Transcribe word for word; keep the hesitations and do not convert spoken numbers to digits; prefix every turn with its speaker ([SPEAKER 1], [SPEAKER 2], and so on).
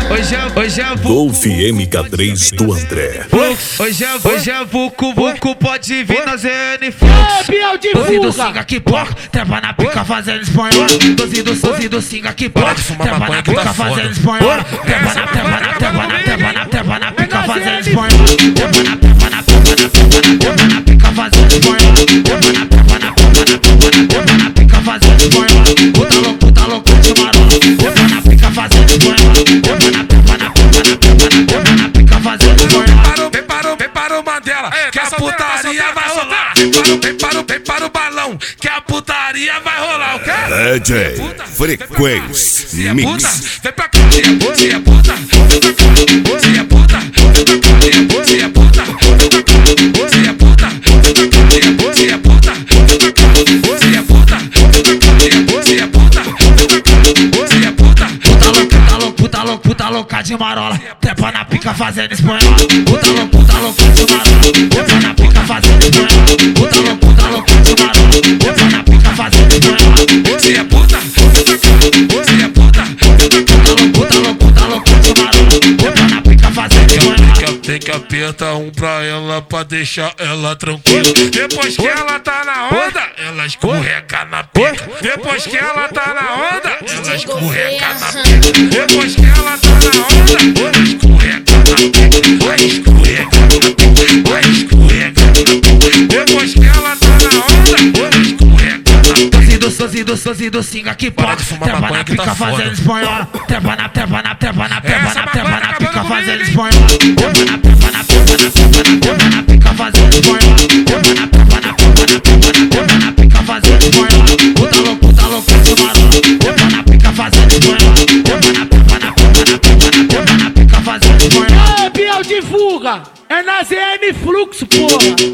[SPEAKER 1] hoje é, hoje é
[SPEAKER 2] Golf M K três do André.
[SPEAKER 1] Hoje é, hoje é Vucu, Vucu, pode vir na Z N Flux.
[SPEAKER 3] Piau de
[SPEAKER 1] Doze do
[SPEAKER 3] fuga.
[SPEAKER 1] singa que porra, trepa na pica fazendo espanhol. Doze do, doze do singa que porra, trepa na pica fazendo espanhol. Trepa na, trepa na, trepa na, trepa na, trepa na pica fazendo espanhol. Trepa na, trepa na, trepa na, trepa na, trepa na pica fazendo espanhol. Trepa na, trepa na, trepa na, trepa na, trepa na pica fazendo espanhol. Puta louco, puta louco de marola. Trepa na pica fazendo espanhol. Trepa na, trepa na, trepa na, trepa na, trepa na pica fazendo espanhol.
[SPEAKER 4] Vem para o, vem para o Mandela, que a putaria vai rolar. Vem para o, vem para o, vem para o balão, que a putaria vai rolar. O quê?
[SPEAKER 2] D J Frequência Mix.
[SPEAKER 4] Vem pra cá, se é puta, se é puta, vem pra cá, se é puta, vem pra cá, se é puta, se é puta, vem pra cá, se é puta, vem pra cá, se é puta, se é puta, vem pra cá, se é puta, vem pra cá, se é puta, vem pra cá, se é puta.
[SPEAKER 1] Puta louca, puta louca, puta louca, puta louca de marola. Trepa na pica fazendo espanhol. Puta louca, puta louca de marola. Trepa na pica fazendo espanhol. Puta louca, puta louca de marola. Trepa na pica fazendo espanhol.
[SPEAKER 4] Se é puta, vem pra cá, se é puta, vem pra cá.
[SPEAKER 1] Puta louca, puta louca de marola. Trepa na pica fazendo espanhol.
[SPEAKER 4] Tem que apertar um pra ela pra deixar ela tranquila. Depois que ela tá na onda, ela escorrega na pica. Depois que ela tá na onda, ela escorrega na pica. Depois que ela tá na onda, ela escorrega na pica. Vai escorrega na pica, vai escorrega na pica. Depois que ela tá na onda, ela escorrega na pica.
[SPEAKER 1] Doze do, doze do, doze do singa que
[SPEAKER 4] Para
[SPEAKER 1] porra.
[SPEAKER 4] de fumar
[SPEAKER 1] Trepa
[SPEAKER 4] maconha
[SPEAKER 1] na
[SPEAKER 4] que tá
[SPEAKER 1] pica
[SPEAKER 4] foda.
[SPEAKER 1] fazendo espanhol. Trepa na, trepa na, trepa na, trepa
[SPEAKER 4] Essa
[SPEAKER 1] na, trepa
[SPEAKER 4] maconha
[SPEAKER 1] na
[SPEAKER 4] tá
[SPEAKER 1] pica
[SPEAKER 4] acabando
[SPEAKER 1] fazendo
[SPEAKER 4] comigo,
[SPEAKER 1] espanhol. Trepa na, trepa na, trepa na, trepa na, trepa na pica fazendo espanhol. Trepa na, trepa na, trepa na, trepa na, trepa na pica fazendo espanhol. Puta louca, puta louca de marola. Trepa na pica fazendo espanhol. Trepa na, trepa na, trepa na, trepa na, trepa na pica fazendo espanhol.
[SPEAKER 3] É piau de fuga. É na Z N Flux, porra.